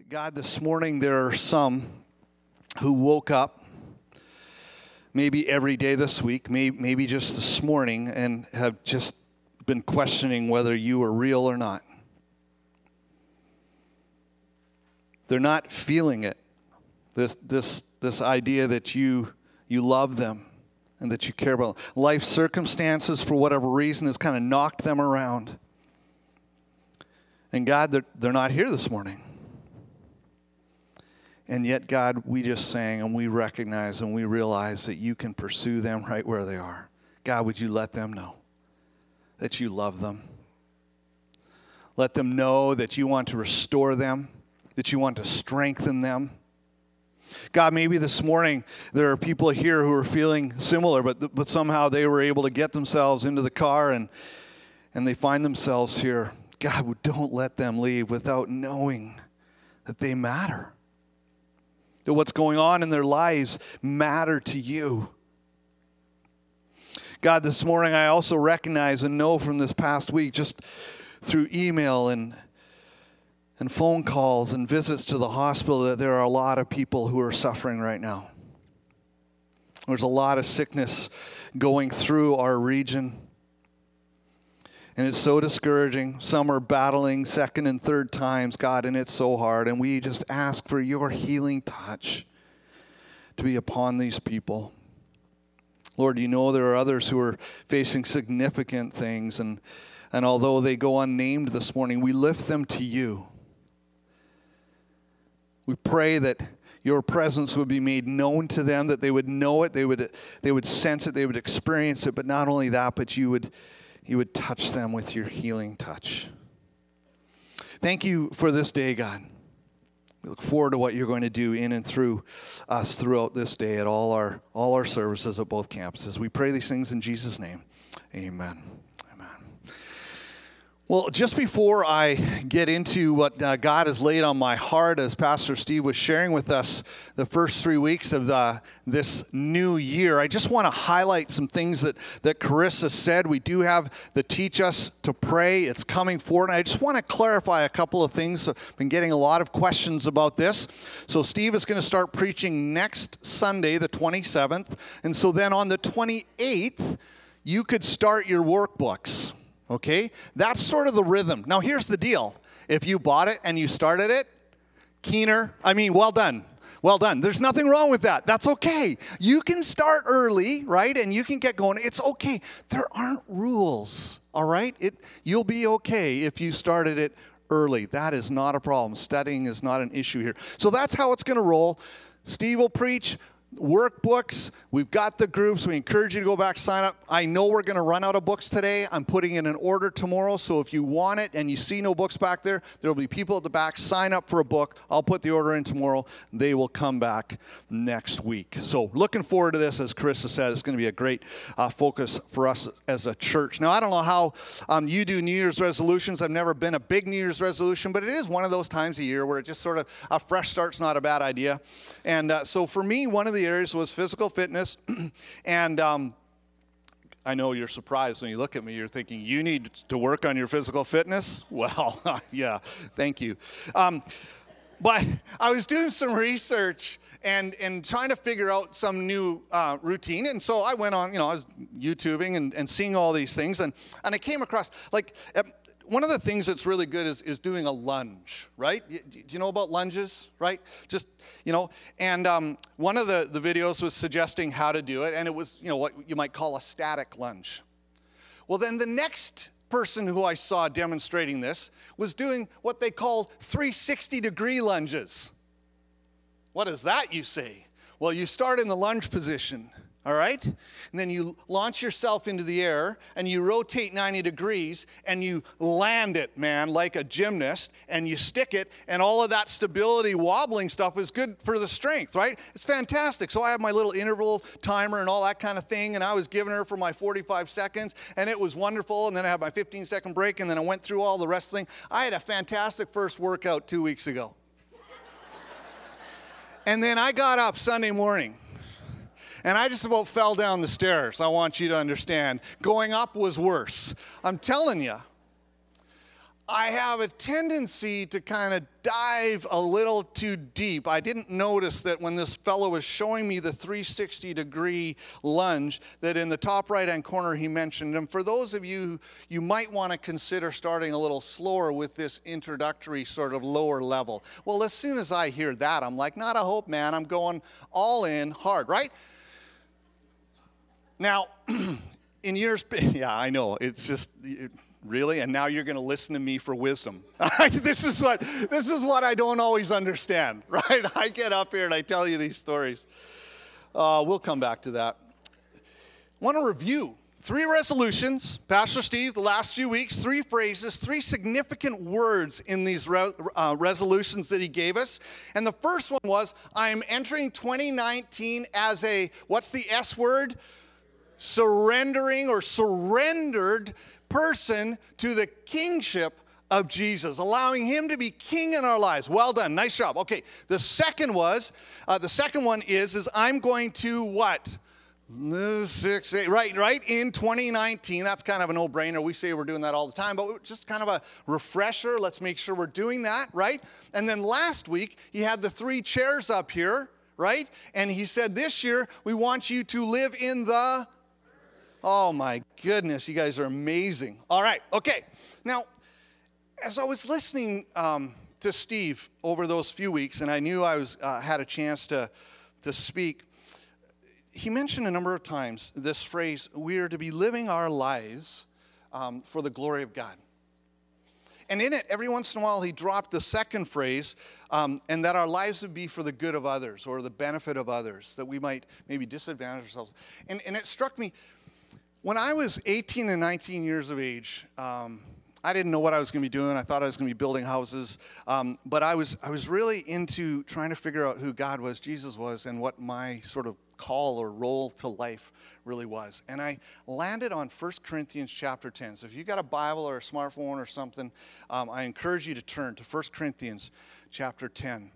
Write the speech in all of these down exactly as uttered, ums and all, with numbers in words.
God, this morning there are some who woke up, maybe every day this week, maybe, maybe just this morning, and have just been questioning whether you are real or not. They're not feeling it. This this this idea that you you love them and that you care about them. Life circumstances, for whatever reason, has kind of knocked them around. And God, they're, they're not here this morning. And yet, God, we just sang and we recognize and we realize that you can pursue them right where they are. God, would you let them know that you love them? Let them know that you want to restore them, that you want to strengthen them. God, maybe this morning there are people here who are feeling similar, but but somehow they were able to get themselves into the car and and they find themselves here. God, don't let them leave without knowing that they matter. That what's going on in their lives matter to you. God, this morning I also recognize and know from this past week, just through email and and phone calls and visits to the hospital, that there are a lot of people who are suffering right now. There's a lot of sickness going through our region. And it's so discouraging. Some are battling second and third times, God, and it's so hard. And we just ask for your healing touch to be upon these people. Lord, you know there are others who are facing significant things. And, and although they go unnamed this morning, we lift them to you. We pray that your presence would be made known to them, that they would know it, they would, they would sense it, they would experience it. But not only that, but you would... You would touch them with your healing touch. Thank you for this day, God. We look forward to what you're going to do in and through us throughout this day at all our all our services at both campuses. We pray these things in Jesus' name. Amen. Well, just before I get into what uh, God has laid on my heart, as Pastor Steve was sharing with us the first three weeks of the, this new year, I just want to highlight some things that, that Carissa said. We do have the Teach Us to Pray. It's coming forward. And I just want to clarify a couple of things. I've been getting a lot of questions about this. So Steve is going to start preaching next Sunday, the twenty-seventh. And so then on the twenty-eighth, you could start your workbooks. Okay? That's sort of the rhythm. Now, here's the deal. If you bought it and you started it, Keener, I mean, well done. Well done. There's nothing wrong with that. That's okay. You can start early, right? And you can get going. It's okay. There aren't rules, all right? It, you'll be okay if you started it early. That is not a problem. Studying is not an issue here. So that's how it's going to roll. Steve will preach. Workbooks, we've got the groups. We encourage you to go back, sign up. I know we're going to run out of books today. I'm putting in an order tomorrow, so if you want it and you see no books back there, there will be people at the back. Sign up for a book. I'll put the order in tomorrow. They will come back next week. So looking forward to this. As Carissa said, it's going to be a great uh, focus for us as a church. Now, I don't know how um, you do New Year's resolutions. I've never been a big New Year's resolution, but it is one of those times a year where it just sort of, a fresh start's not a bad idea. And uh, so for me, one of the areas was physical fitness. and um, I know you're surprised when you look at me. You're thinking, you need to work on your physical fitness? Well, yeah, thank you. Um, but I was doing some research and, and trying to figure out some new uh, routine. And so I went on, you know, I was YouTubing and, and seeing all these things. And, and I came across, like, one of the things that's really good is, is doing a lunge, right? Do you know about lunges, right? Just, you know, and um, one of the, the videos was suggesting how to do it, and it was, you know, what you might call a static lunge. Well, then the next person who I saw demonstrating this was doing what they called three sixty degree lunges. What is that, you say? Well, you start in the lunge position. All right? And then you launch yourself into the air, and you rotate ninety degrees, and you land it, man, like a gymnast, and you stick it, and all of that stability, wobbling stuff is good for the strength, right? It's fantastic. So I have my little interval timer and all that kind of thing, and I was giving her for my forty-five seconds, and it was wonderful, and then I had my fifteen second break, and then I went through all the rest of the thing. I had a fantastic first workout two weeks ago. And then I got up Sunday morning. And I just about fell down the stairs. I want you to understand. Going up was worse. I'm telling you. I have a tendency to kind of dive a little too deep. I didn't notice that when this fellow was showing me the three sixty degree lunge, that in the top right-hand corner he mentioned. And for those of you, you might want to consider starting a little slower with this introductory sort of lower level. Well, as soon as I hear that, I'm like, not a hope, man. I'm going all in hard, right? Now, in years, yeah, I know, it's just... It, Really? And now you're going to listen to me for wisdom. this is what this is what I don't always understand, right? I get up here and I tell you these stories. Uh, we'll come back to that. I want to review three resolutions. Pastor Steve, the last few weeks, three phrases, three significant words in these re- uh, resolutions that he gave us. And the first one was, I am entering twenty nineteen as a, what's the S word? Surrendering or surrendered person to the kingship of Jesus, allowing him to be king in our lives. Well done. Nice job. Okay. The second was, uh, the second one is, is I'm going to what? Six, eight, right, right, in twenty nineteen. That's kind of a no-brainer. We say we're doing that all the time, but just kind of a refresher. Let's make sure we're doing that, right? And then last week, he had the three chairs up here, right? And he said, this year, we want you to live in the... Oh my goodness, you guys are amazing. All right, okay. Now, as I was listening um, to Steve over those few weeks, and I knew I was uh, had a chance to, to speak, he mentioned a number of times this phrase, we are to be living our lives um, for the glory of God. And in it, every once in a while, he dropped the second phrase, um, and that our lives would be for the good of others or the benefit of others, that we might maybe disadvantage ourselves. And, and it struck me, when I was eighteen and nineteen years of age, um, I didn't know what I was going to be doing. I thought I was going to be building houses, um, but I was I was really into trying to figure out who God was, Jesus was, and what my sort of call or role to life really was. And I landed on First Corinthians chapter ten. So if you got a Bible or a smartphone or something, um, I encourage you to turn to First Corinthians chapter ten.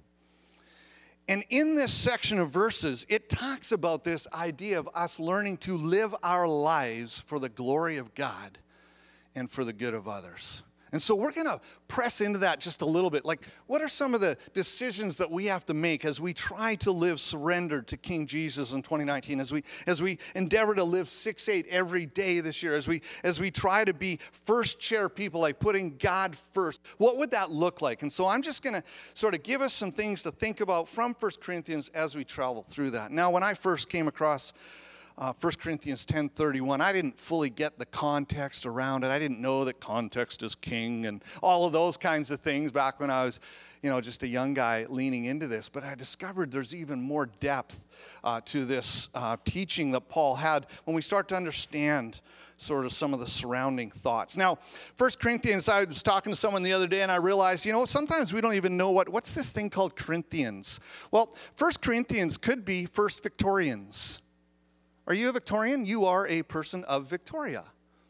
And in this section of verses, it talks about this idea of us learning to live our lives for the glory of God and for the good of others. And so we're going to press into that just a little bit. Like, what are some of the decisions that we have to make as we try to live surrendered to King Jesus in twenty nineteen, as we as we endeavor to live six eight every day this year, as we as we try to be first chair people, like putting God first? What would that look like? And so I'm just going to sort of give us some things to think about from First Corinthians as we travel through that. Now, when I first came across Uh, First Corinthians ten thirty-one, I didn't fully get the context around it. I didn't know that context is king and all of those kinds of things back when I was, you know, just a young guy leaning into this. But I discovered there's even more depth uh, to this uh, teaching that Paul had when we start to understand sort of some of the surrounding thoughts. Now, First Corinthians, I was talking to someone the other day and I realized, you know, sometimes we don't even know what, what's this thing called Corinthians? Well, First Corinthians could be First Victorians. Are you a Victorian? You are a person of Victoria.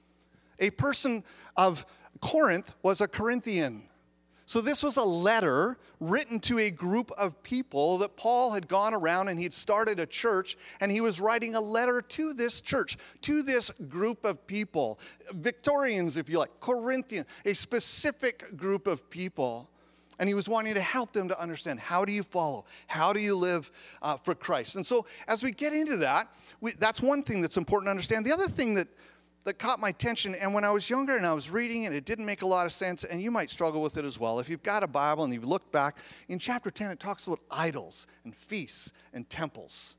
A person of Corinth was a Corinthian. So this was a letter written to a group of people that Paul had gone around and he'd started a church, and he was writing a letter to this church, to this group of people. Victorians, if you like, Corinthians, a specific group of people. And he was wanting to help them to understand, how do you follow? How do you live uh, for Christ? And so as we get into that, we, that's one thing that's important to understand. The other thing that, that caught my attention, and when I was younger and I was reading it, it didn't make a lot of sense, and you might struggle with it as well. If you've got a Bible and you've looked back, in chapter ten, it talks about idols and feasts and temples.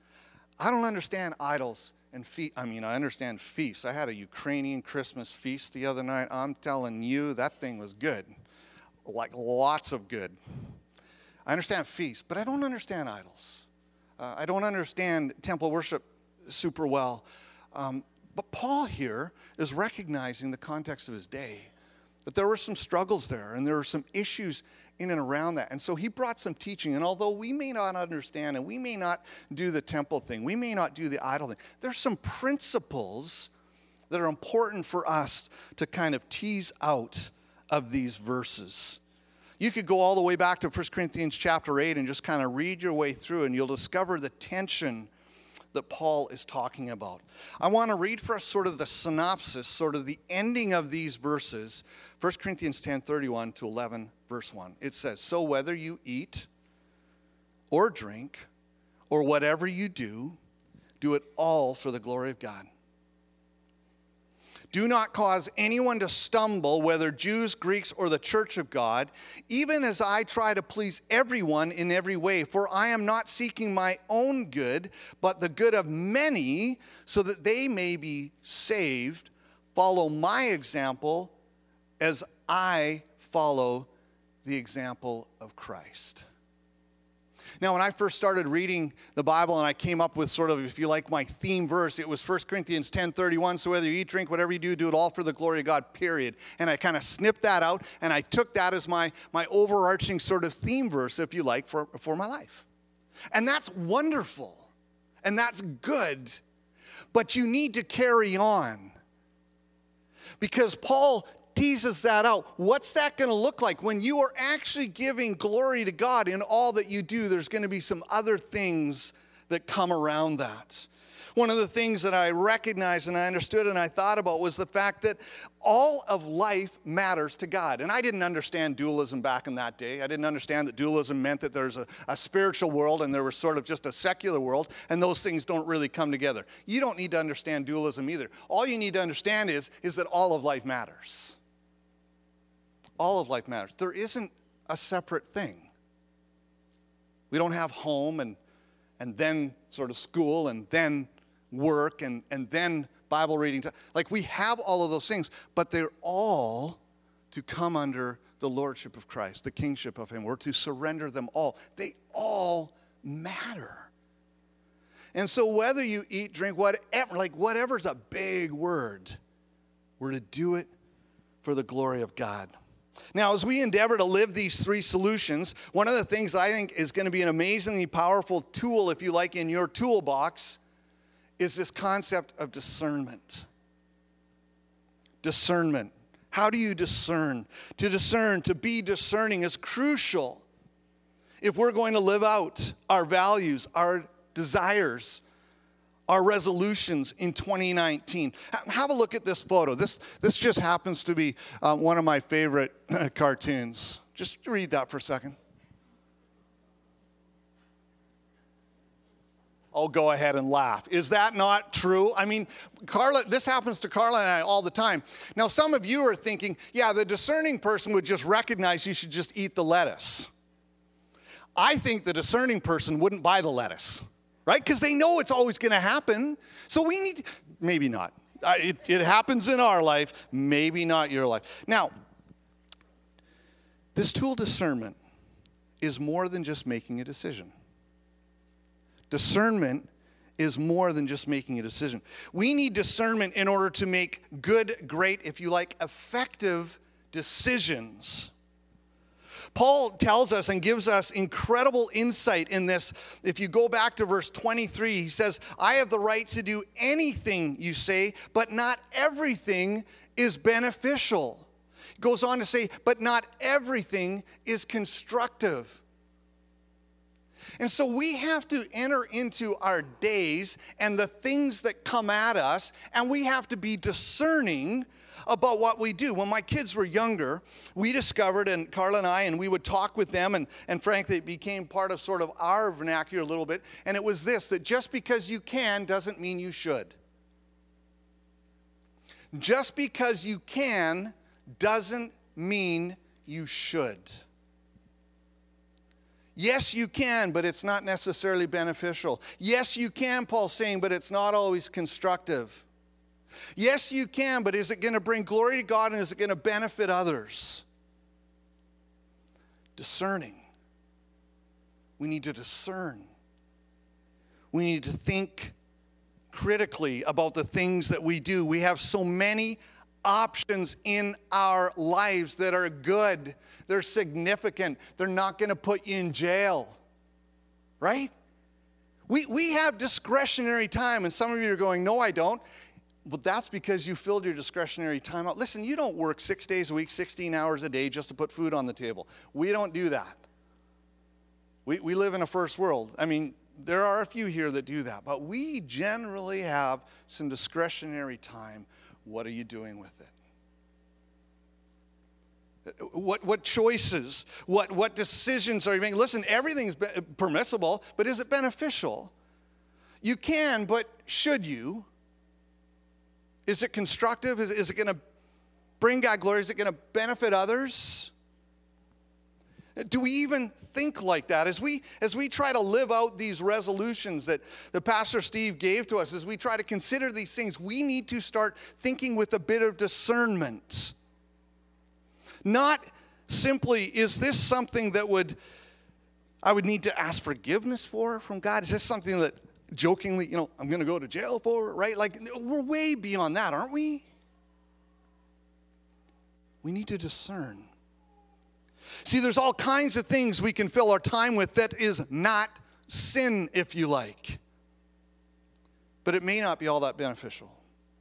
I don't understand idols and feast. I mean, I understand feasts. I had a Ukrainian Christmas feast the other night. I'm telling you, that thing was good. Like lots of good. I understand feasts, but I don't understand idols. Uh, I don't understand temple worship super well. Um, but Paul here is recognizing the context of his day, that there were some struggles there, and there were some issues in and around that. And so he brought some teaching, and although we may not understand, and we may not do the temple thing, we may not do the idol thing, there's some principles that are important for us to kind of tease out of these verses. You could go all the way back to First Corinthians chapter eight and just kind of read your way through, and you'll discover the tension that Paul is talking about. I want to read for us sort of the synopsis, sort of the ending of these verses, First Corinthians ten, thirty-one to eleven, verse one. It says, "So whether you eat or drink or whatever you do, do it all for the glory of God. Do not cause anyone to stumble, whether Jews, Greeks, or the church of God, even as I try to please everyone in every way. For I am not seeking my own good, but the good of many, so that they may be saved. Follow my example as I follow the example of Christ." Now, when I first started reading the Bible and I came up with sort of, if you like, my theme verse, it was First Corinthians ten, thirty-one, "So whether you eat, drink, whatever you do, do it all for the glory of God," period. And I kind of snipped that out, and I took that as my, my overarching sort of theme verse, if you like, for, for my life. And that's wonderful, and that's good, but you need to carry on. Because Paul teases that out. What's that going to look like? When you are actually giving glory to God in all that you do, there's going to be some other things that come around that. One of the things that I recognized and I understood and I thought about was the fact that all of life matters to God. And I didn't understand dualism back in that day. I didn't understand that dualism meant that there's a, a spiritual world and there was sort of just a secular world, and those things don't really come together. You don't need to understand dualism either. All you need to understand is, is that all of life matters. All of life matters. There isn't a separate thing. We don't have home and and then sort of school and then work and, and then Bible reading. Like, we have all of those things, but they're all to come under the lordship of Christ, the kingship of him. We're to surrender them all. They all matter. And so whether you eat, drink, whatever, like whatever's a big word, we're to do it for the glory of God. Now, as we endeavor to live these three solutions, one of the things I think is going to be an amazingly powerful tool, if you like, in your toolbox is this concept of discernment. Discernment. How do you discern? To discern, to be discerning is crucial if we're going to live out our values, our desires, our resolutions in twenty nineteen. Have a look at this photo. This, this just happens to be uh, one of my favorite uh, cartoons. Just read that for a second. Oh, go ahead and laugh. Is that not true? I mean, Carla, this happens to Carla and I all the time. Now, some of you are thinking, yeah, the discerning person would just recognize you should just eat the lettuce. I think the discerning person wouldn't buy the lettuce. Right? Because they know it's always going to happen. So we need, maybe not. Uh, it, it happens in our life, maybe not your life. Now, this tool discernment is more than just making a decision. Discernment is more than just making a decision. We need discernment in order to make good, great, if you like, effective decisions. Paul tells us and gives us incredible insight in this. If you go back to verse twenty-three, he says, "I have the right to do anything you say, but not everything is beneficial." He goes on to say, "But not everything is constructive." And so we have to enter into our days and the things that come at us, and we have to be discerning about what we do. When my kids were younger, we discovered, and Carla and I, and we would talk with them, and, and frankly, it became part of sort of our vernacular a little bit, and it was this, that just because you can doesn't mean you should. Just because you can doesn't mean you should. Yes, you can, but it's not necessarily beneficial. Yes, you can, Paul's saying, but it's not always constructive. Yes, you can, but is it going to bring glory to God and is it going to benefit others? Discerning. We need to discern. We need to think critically about the things that we do. We have so many options in our lives that are good. They're significant. They're not going to put you in jail. Right? We, we have discretionary time, and some of you are going, "No, I don't." But that's because you filled your discretionary time out. Listen, you don't work six days a week, sixteen hours a day just to put food on the table. We don't do that. We we live in a first world. I mean, there are a few here that do that, but we generally have some discretionary time. What are you doing with it? What what choices, what what decisions are you making? Listen, everything's permissible, but is it beneficial? You can, but should you? Is it constructive? Is, is it going to bring God glory? Is it going to benefit others? Do we even think like that? As we as we try to live out these resolutions that, that Pastor Steve gave to us, as we try to consider these things, we need to start thinking with a bit of discernment. Not simply, is this something that would I would need to ask forgiveness for from God? Is this something that jokingly, you know, I'm going to go to jail for, right? Like, we're way beyond that, aren't we? We need to discern. See, there's all kinds of things we can fill our time with that is not sin, if you like. But it may not be all that beneficial.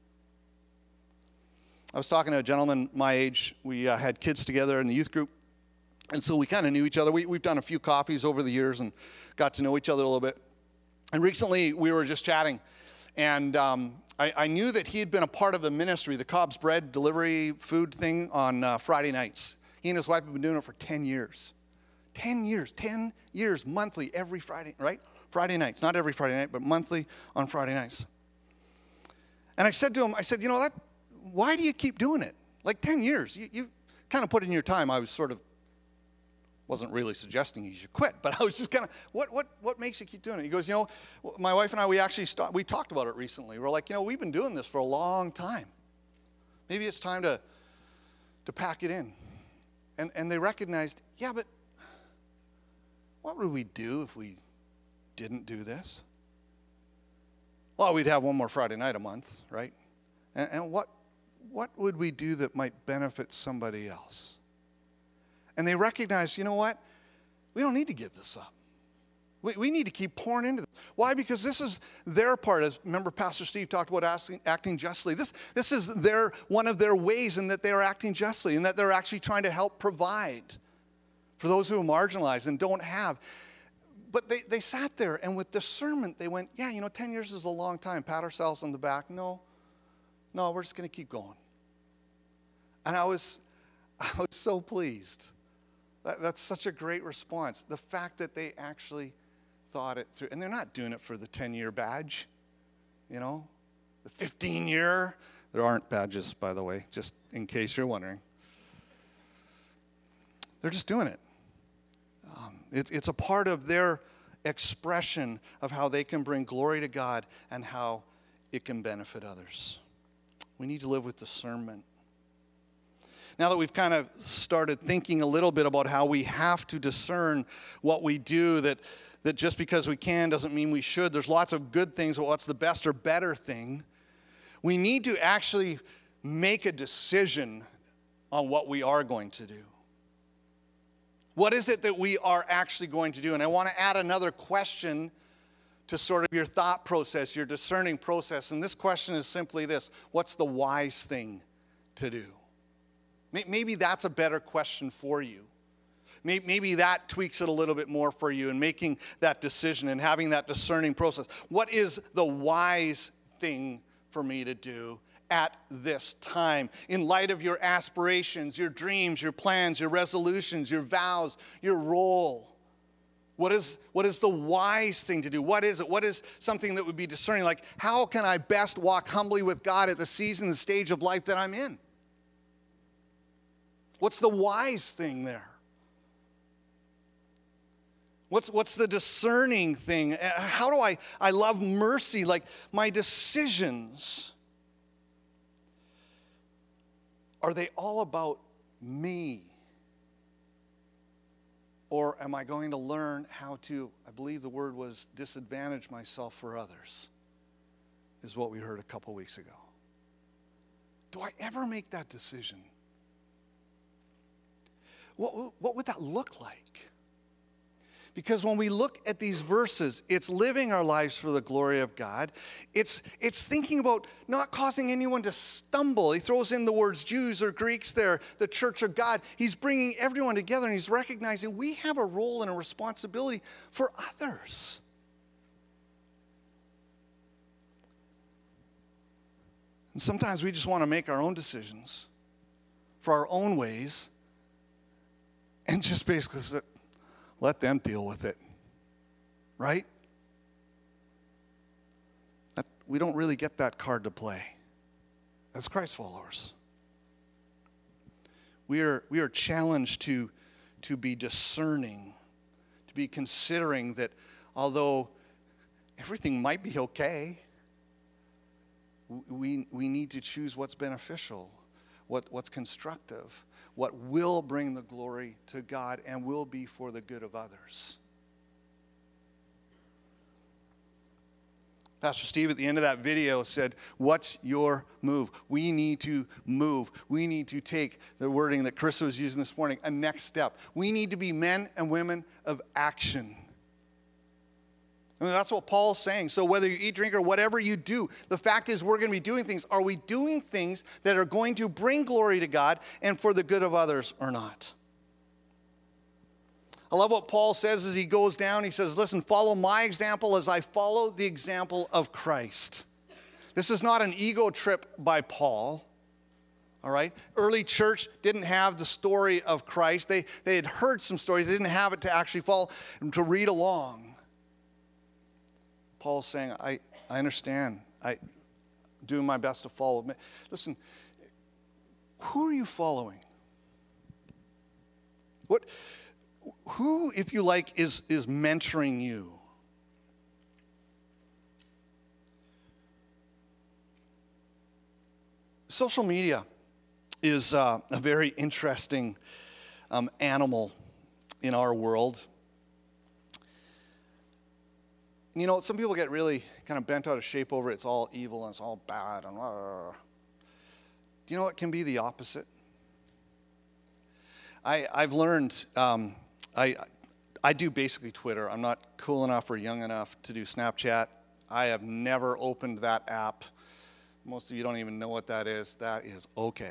I was talking to a gentleman my age. We uh, had kids together in the youth group. And so we kind of knew each other. We, we've done a few coffees over the years and got to know each other a little bit. And recently we were just chatting. And um, I, I knew that he had been a part of the ministry, the Cobb's Bread delivery food thing on uh, Friday nights. He and his wife have been doing it for ten years. ten years, ten years, monthly, every Friday, right? Friday nights, not every Friday night, but monthly on Friday nights. And I said to him, I said, you know, that, why do you keep doing it? Like ten years, you, you kind of put in your time. I was sort of, wasn't really suggesting you should quit, but I was just kind of, what what what makes you keep doing it? He goes, you know, my wife and I, we actually, stopped, we talked about it recently. We're like, you know, we've been doing this for a long time. Maybe it's time to to pack it in. And and they recognized, yeah, but what would we do if we didn't do this? Well, we'd have one more Friday night a month, right? And, and what what would we do that might benefit somebody else? And they recognized, you know what? We don't need to give this up. We, we need to keep pouring into this. Why? Because this is their part. As remember, Pastor Steve talked about asking, acting justly. This, this is their one of their ways in that they are acting justly, and that they're actually trying to help provide for those who are marginalized and don't have. But they, they sat there, and with discernment, they went, yeah, you know, ten years is a long time. Pat ourselves on the back. No, no, we're just going to keep going. And I was, I was so pleased. That, that's such a great response. The fact that they actually thought it through. And they're not doing it for the ten-year badge, you know, the fifteen-year. There aren't badges, by the way, just in case you're wondering. They're just doing it. Um, it. It's a part of their expression of how they can bring glory to God and how it can benefit others. We need to live with discernment. Now that we've kind of started thinking a little bit about how we have to discern what we do, that, that just because we can doesn't mean we should. There's lots of good things, but what's the best or better thing? We need to actually make a decision on what we are going to do. What is it that we are actually going to do? And I want to add another question to sort of your thought process, your discerning process. And this question is simply this: what's the wise thing to do? Maybe that's a better question for you. Maybe that tweaks it a little bit more for you in making that decision and having that discerning process. What is the wise thing for me to do at this time? In light of your aspirations, your dreams, your plans, your resolutions, your vows, your role. What is, what is the wise thing to do? What is it? What is something that would be discerning? Like, how can I best walk humbly with God at the season, the stage of life that I'm in? What's the wise thing there? What's, what's the discerning thing? How do I, I love mercy? Like, my decisions, are they all about me? Or am I going to learn how to, I believe the word was disadvantage myself for others, is what we heard a couple weeks ago. Do I ever make that decision? What, what would that look like? Because when we look at these verses, it's living our lives for the glory of God. It's, it's thinking about not causing anyone to stumble. He throws in the words Jews or Greeks there, the church of God. He's bringing everyone together, and he's recognizing we have a role and a responsibility for others. And sometimes we just want to make our own decisions for our own ways and just basically say, let them deal with it. Right? That, we don't really get that card to play as Christ followers. We are, we are challenged to, to be discerning, to be considering that although everything might be okay, we, we need to choose what's beneficial, what, what's constructive, what will bring the glory to God and will be for the good of others. Pastor Steve at the end of that video said, what's your move? We need to move. We need to take the wording that Chris was using this morning, a next step. We need to be men and women of action. I mean, that's what Paul's saying. So whether you eat, drink, or whatever you do, the fact is we're going to be doing things. Are we doing things that are going to bring glory to God and for the good of others or not? I love what Paul says as he goes down. He says, listen, follow my example as I follow the example of Christ. This is not an ego trip by Paul. All right? Early church didn't have the story of Christ. They, they had heard some stories. They didn't have it to actually follow, to read along. Paul's saying, I, I understand. I'm doing my best to follow. Listen, who are you following? What... Who, if you like, is, is mentoring you? Social media is uh, a very interesting um, animal in our world. You know, some people get really kind of bent out of shape over it. It's all evil and it's all bad. And, uh, do you know what can be the opposite? I, I've learned... Um, I I do basically Twitter. I'm not cool enough or young enough to do Snapchat. I have never opened that app. Most of you don't even know what that is. That is okay.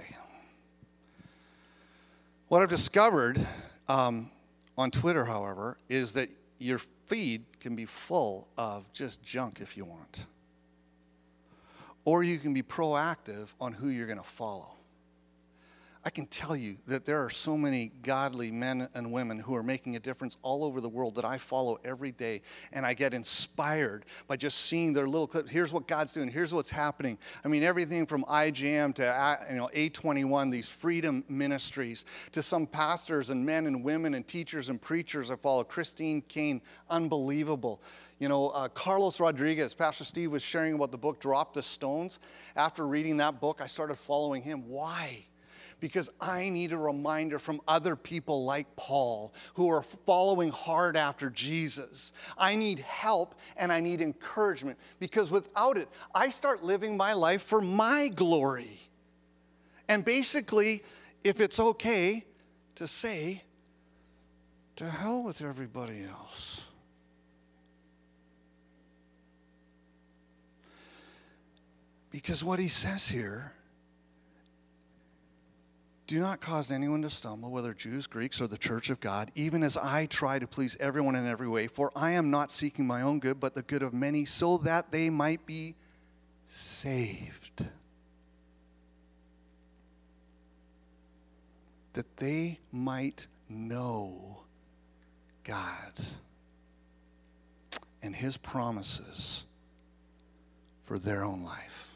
What I've discovered um, on Twitter, however, is that your feed can be full of just junk if you want. Or you can be proactive on who you're going to follow. I can tell you that there are so many godly men and women who are making a difference all over the world that I follow every day, and I get inspired by just seeing their little clip. Here's what God's doing. Here's what's happening. I mean, everything from I J M to you know A twenty-one, these freedom ministries, to some pastors and men and women and teachers and preachers I follow. Christine Kane, unbelievable. You know, uh, Carlos Rodriguez, Pastor Steve was sharing about the book Drop the Stones. After reading that book, I started following him. Why? Because I need a reminder from other people like Paul who are following hard after Jesus. I need help and I need encouragement because without it, I start living my life for my glory. And basically, if it's okay to say, to hell with everybody else. Because what he says here, do not cause anyone to stumble, whether Jews, Greeks, or the church of God, even as I try to please everyone in every way. For I am not seeking my own good, but the good of many, so that they might be saved. That they might know God and his promises for their own life.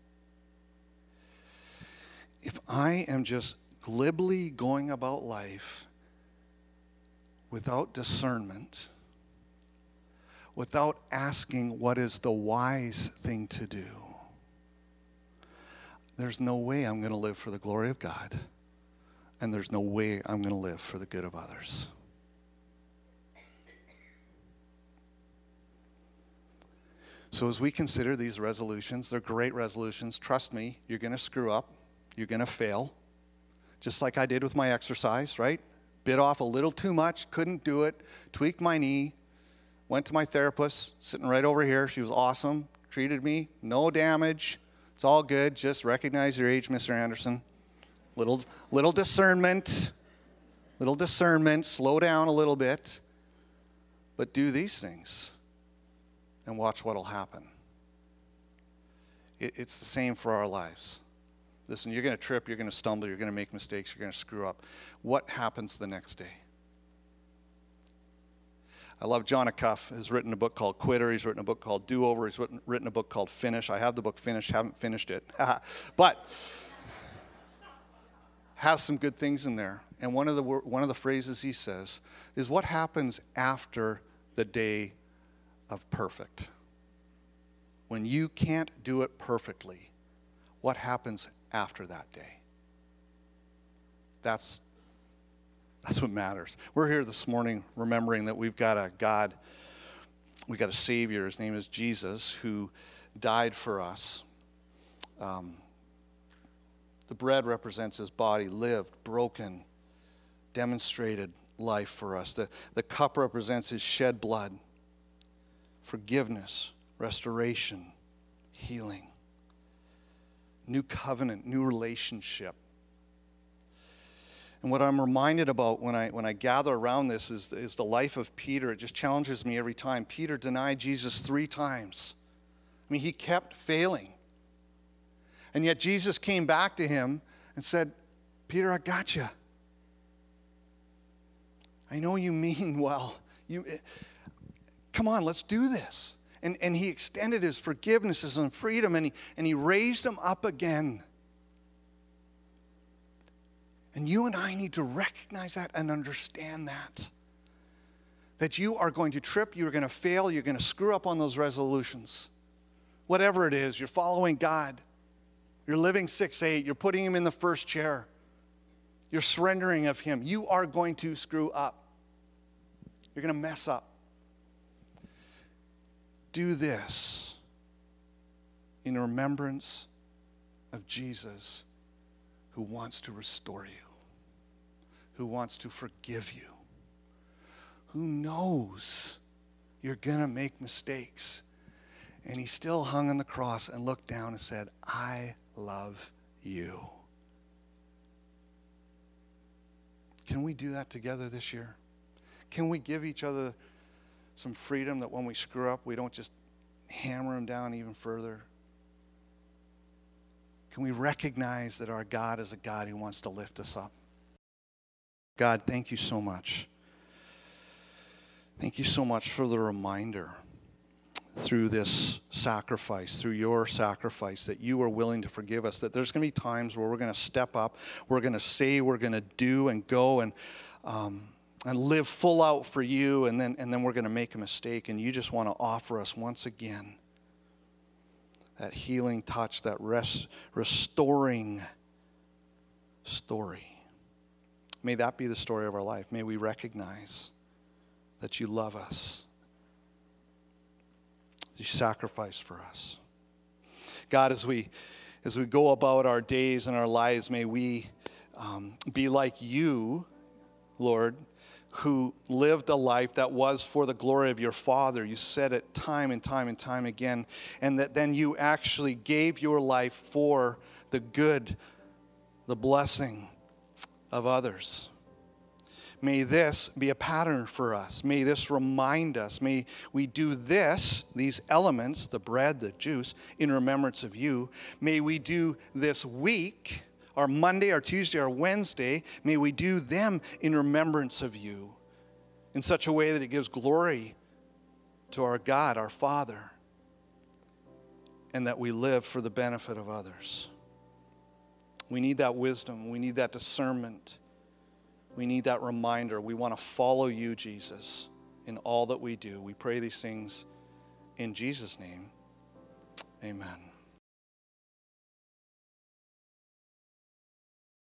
If I am just glibly going about life without discernment, without asking what is the wise thing to do, there's no way I'm going to live for the glory of God, and there's no way I'm going to live for the good of others. So as we consider these resolutions, they're great resolutions. Trust me, you're going to screw up. You're going to fail. Just like I did with my exercise, right? Bit off a little too much, couldn't do it, tweaked my knee, went to my therapist, sitting right over here. She was awesome, treated me, no damage. It's all good. Just recognize your age, Mister Anderson. Little, little discernment, little discernment, slow down a little bit, but do these things and watch what will happen. It, it's the same for our lives. Listen, you're going to trip, you're going to stumble, you're going to make mistakes, you're going to screw up. What happens the next day? I love John Acuff. He's written a book called Quitter. He's written a book called Do Over. He's written, written a book called Finish. I have the book finished, haven't finished it. But has some good things in there. And one of the one of the phrases he says is, what happens after the day of perfect? When you can't do it perfectly, what happens after that day? That's That's what matters. We're here this morning remembering that we've got a God, we've got a Savior. His name is Jesus, who died for us. Um, the bread represents his body, lived, broken, demonstrated life for us. The, the cup represents his shed blood, forgiveness, restoration, healing, new covenant, new relationship. And what I'm reminded about when I when I gather around this is, is the life of Peter. It just challenges me every time. Peter denied Jesus three times. I mean, he kept failing. And yet Jesus came back to him and said, Peter, I got you. I know you mean well. You, come on, let's do this. And, and he extended his forgiveness and freedom, and he, and he raised him up again. And you and I need to recognize that and understand that. That you are going to trip, you're going to fail, you're going to screw up on those resolutions. Whatever it is, you're following God. You're living six eight, you're putting him in the first chair. You're surrendering of him. You are going to screw up. You're going to mess up. Do this in remembrance of Jesus, who wants to restore you, who wants to forgive you, who knows you're going to make mistakes. And he still hung on the cross and looked down and said, I love you. Can we do that together this year? Can we give each other some freedom that when we screw up, we don't just hammer them down even further? Can we recognize that our God is a God who wants to lift us up? God, thank you so much. Thank you so much for the reminder through this sacrifice, through your sacrifice, that you are willing to forgive us, that there's going to be times where we're going to step up, we're going to say, we're going to do and go and um, and live full out for you, and then and then we're going to make a mistake, and you just want to offer us once again that healing touch, that rest, restoring story. May that be the story of our life. May we recognize that you love us. You sacrificed for us. God, as we as we go about our days and our lives, may we um, be like you, Lord, who lived a life that was for the glory of your Father. You said it time and time and time again, and that then you actually gave your life for the good, the blessing of others. May this be a pattern for us. May this remind us. May we do this, these elements, the bread, the juice, in remembrance of you. May we do this week, our Monday, our Tuesday, our Wednesday, may we do them in remembrance of you in such a way that it gives glory to our God, our Father, and that we live for the benefit of others. We need that wisdom. We need that discernment. We need that reminder. We want to follow you, Jesus, in all that we do. We pray these things in Jesus' name. Amen.